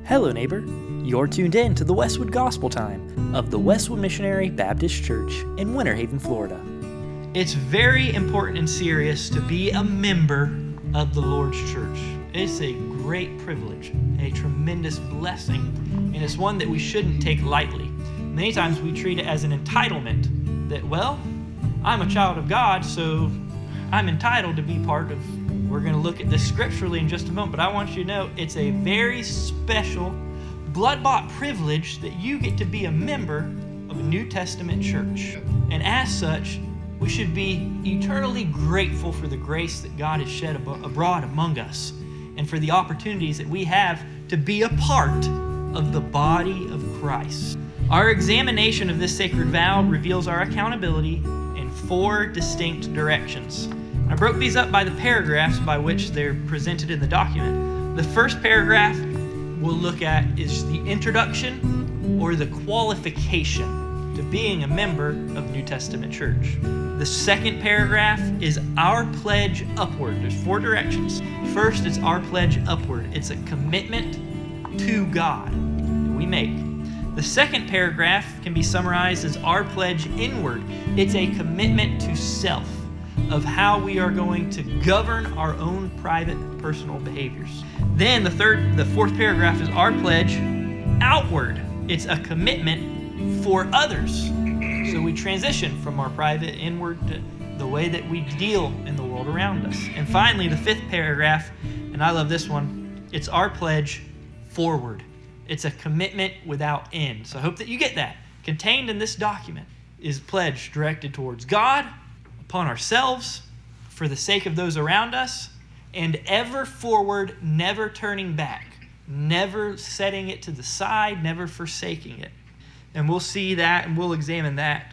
Hello, neighbor. You're tuned in to the Westwood Gospel Time of the Westwood Missionary Baptist Church in Winter Haven, Florida. It's very important and serious to be a member of the Lord's church. It's a great privilege, a tremendous blessing, and it's one that we shouldn't take lightly. Many times we treat it as an entitlement that, well, I'm a child of God, so I'm entitled to be part of. We're going to look at this scripturally in just a moment, but I want you to know it's a very special, blood-bought privilege that you get to be a member of a New Testament church. And as such, we should be eternally grateful for the grace that God has shed abroad among us and for the opportunities that we have to be a part of the body of Christ. Our examination of this sacred vow reveals our accountability in 4 distinct directions. I broke these up by the paragraphs by which they're presented in the document. The first paragraph we'll look at is the introduction or the qualification to being a member of New Testament church. The second paragraph is our pledge upward. There's 4 directions. First, it's our pledge upward. It's a commitment to God that we make. The second paragraph can be summarized as our pledge inward. It's a commitment to self, of how we are going to govern our own private personal behaviors. Then the fourth paragraph is our pledge outward. It's a commitment for others. So we transition from our private inward to the way that we deal in the world around us. And finally, the 5th paragraph, and I love this one, it's our pledge forward. It's a commitment without end. So I hope that you get that. Contained in this document is a pledge directed towards God, upon ourselves, for the sake of those around us, and ever forward, never turning back, never setting it to the side, never forsaking it. And we'll see that and we'll examine that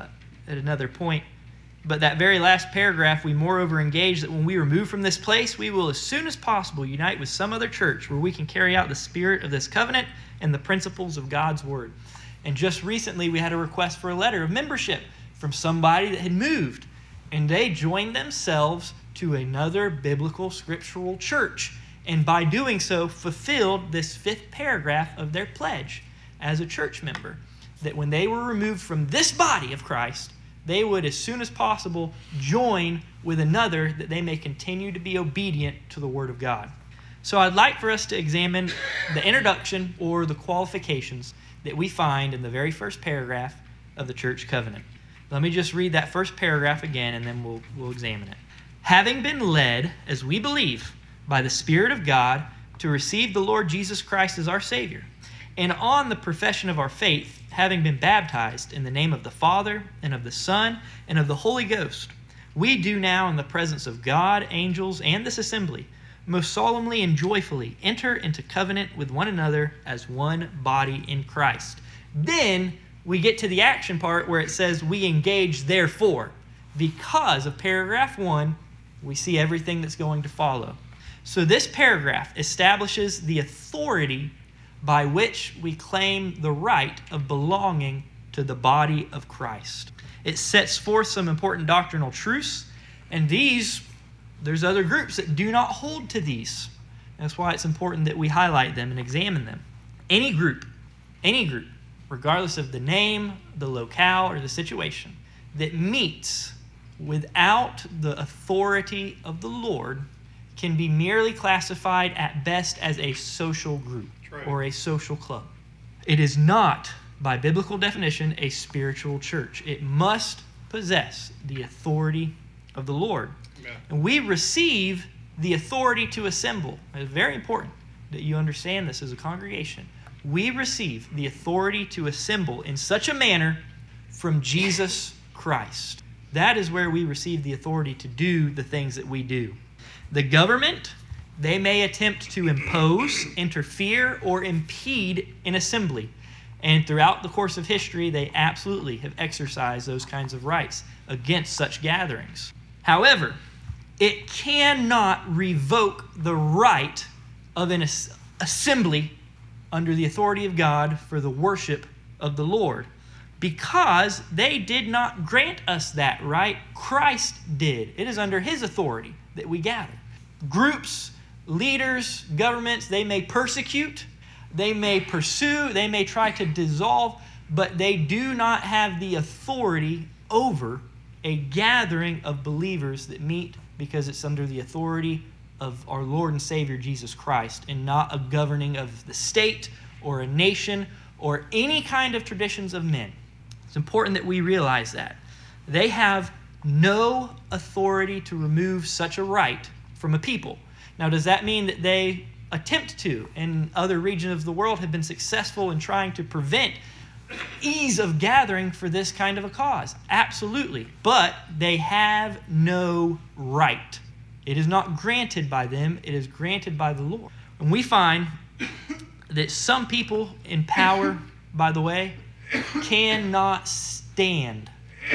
at another point. But that very last paragraph, we moreover engage that when we remove from this place, we will as soon as possible unite with some other church where we can carry out the spirit of this covenant and the principles of God's word. And just recently, we had a request for a letter of membership from somebody that had moved. And they joined themselves to another biblical scriptural church. And by doing so, fulfilled this 5th paragraph of their pledge as a church member. That when they were removed from this body of Christ, they would as soon as possible join with another that they may continue to be obedient to the Word of God. So I'd like for us to examine the introduction or the qualifications that we find in the very first paragraph of the church covenant. Let me just read that first paragraph again, and then we'll examine it. Having been led, as we believe, by the Spirit of God to receive the Lord Jesus Christ as our Savior, and on the profession of our faith, having been baptized in the name of the Father, and of the Son, and of the Holy Ghost, we do now in the presence of God, angels, and this assembly, most solemnly and joyfully enter into covenant with one another as one body in Christ. Then we get to the action part where it says we engage therefore. Because of paragraph 1, we see everything that's going to follow. So this paragraph establishes the authority by which we claim the right of belonging to the body of Christ. It sets forth some important doctrinal truths, and there's other groups that do not hold to these. That's why it's important that we highlight them and examine them. Any group, regardless of the name, the locale, or the situation, that meets without the authority of the Lord can be merely classified at best as a social group or a social club. It is not, by biblical definition, a spiritual church. It must possess the authority of the Lord. Amen. And we receive the authority to assemble. It's very important that you understand this as a congregation. We receive the authority to assemble in such a manner from Jesus Christ. That is where we receive the authority to do the things that we do. The government, they may attempt to impose, interfere, or impede an assembly. And throughout the course of history, they absolutely have exercised those kinds of rights against such gatherings. However, it cannot revoke the right of an assembly under the authority of God for the worship of the Lord, because they did not grant us that right. Christ did. It is under His authority that we gather. Groups, leaders, governments, they may persecute, They may pursue, they may try to dissolve, but they do not have the authority over a gathering of believers that meet because it's under the authority of our Lord and Savior Jesus Christ and not a governing of the state or a nation or any kind of traditions of men. It's important that we realize that. They have no authority to remove such a right from a people. Now, does that mean that they attempt to, in other regions of the world, have been successful in trying to prevent ease of gathering for this kind of a cause? Absolutely. But they have no right. It is not granted by them. It is granted by the Lord. And we find that some people in power, by the way, cannot stand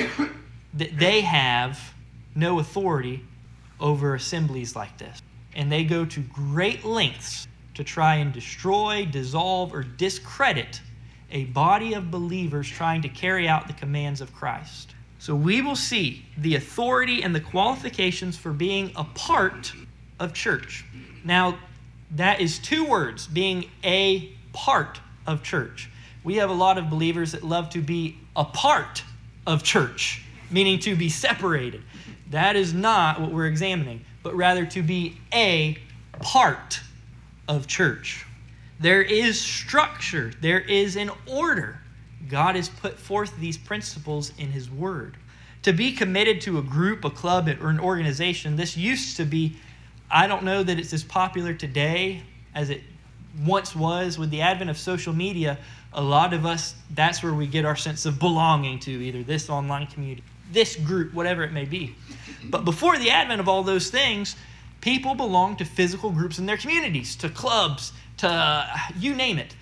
that they have no authority over assemblies like this. And they go to great lengths to try and destroy, dissolve, or discredit a body of believers trying to carry out the commands of Christ. So we will see the authority and the qualifications for being a part of church. Now, that is two words, being a part of church. We have a lot of believers that love to be a part of church, meaning to be separated. That is not what we're examining, but rather to be a part of church. There is structure. There is an order. God has put forth these principles in His Word. To be committed to a group, a club, or an organization, this used to be, I don't know that it's as popular today as it once was. With the advent of social media, a lot of us, that's where we get our sense of belonging to, either this online community, this group, whatever it may be. But before the advent of all those things, people belonged to physical groups in their communities, to clubs, to you name it.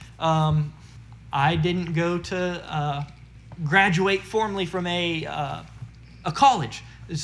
I didn't go to graduate formally from a college,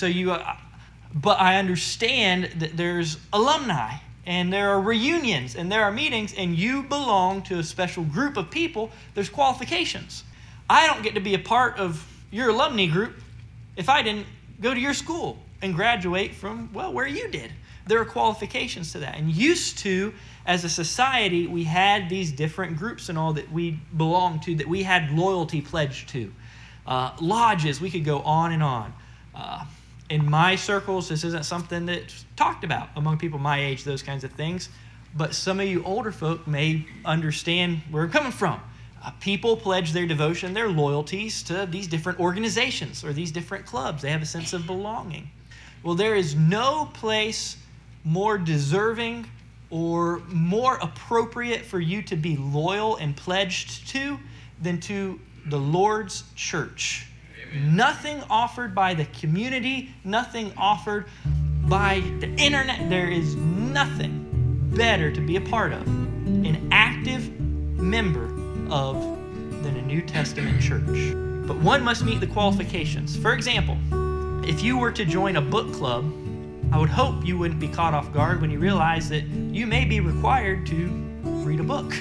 but I understand that there's alumni and there are reunions and there are meetings, and you belong to a special group of people. There's qualifications. I don't get to be a part of your alumni group if I didn't go to your school and graduate from, well, where you did. There are qualifications to that. And used to, as a society, we had these different groups and all that we belonged to, that we had loyalty pledged to. Lodges, we could go on and on. In my circles, this isn't something that's talked about among people my age, those kinds of things. But some of you older folk may understand where I'm coming from. People pledge their devotion, their loyalties to these different organizations or these different clubs. They have a sense of belonging. Well, there is no place more deserving or more appropriate for you to be loyal and pledged to than to the Lord's church. Amen. Nothing offered by the community, nothing offered by the internet. There is nothing better to be a part of, an active member of, than a New Testament church. But one must meet the qualifications. For example, if you were to join a book club, I would hope you wouldn't be caught off guard when you realize that you may be required to read a book.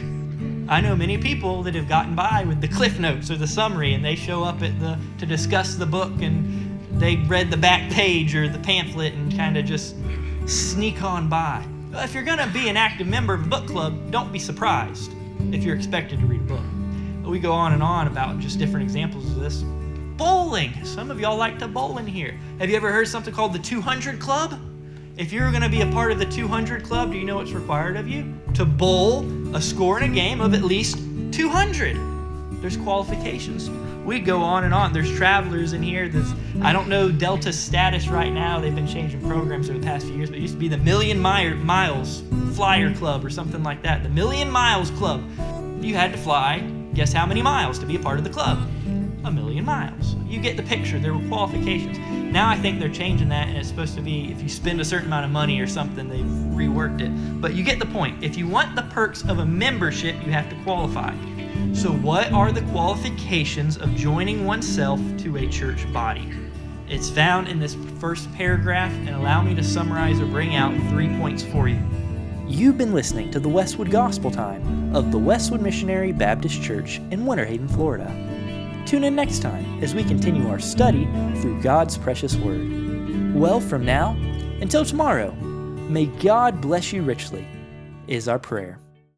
I know many people that have gotten by with the Cliff Notes or the summary, and they show up to discuss the book, and they read the back page or the pamphlet and kind of just sneak on by. If you're going to be an active member of a book club, don't be surprised if you're expected to read a book. We go on and on about just different examples of this. Bowling. Some of y'all like to bowl in here. Have you ever heard something called the 200 Club? If you're going to be a part of the 200 Club, do you know what's required of you? To bowl a score in a game of at least 200. There's qualifications. We go on and on. There's travelers in here. I don't know Delta's status right now. They've been changing programs over the past few years, but it used to be the Million Miles Flyer Club or something like that. The Million Miles Club. You had to fly, guess how many miles to be a part of the club? 1,000,000 miles. You get the picture. There were qualifications. Now I think they're changing that, and it's supposed to be if you spend a certain amount of money or something, they've reworked it. But you get the point. If you want the perks of a membership, you have to qualify. So what are the qualifications of joining oneself to a church body? It's found in this first paragraph, and allow me to summarize or bring out 3 points for you. You've been listening to the Westwood Gospel Time of the Westwood Missionary Baptist Church in Winter Haven, Florida. Tune in next time as we continue our study through God's precious Word. Well, from now until tomorrow, may God bless you richly, is our prayer.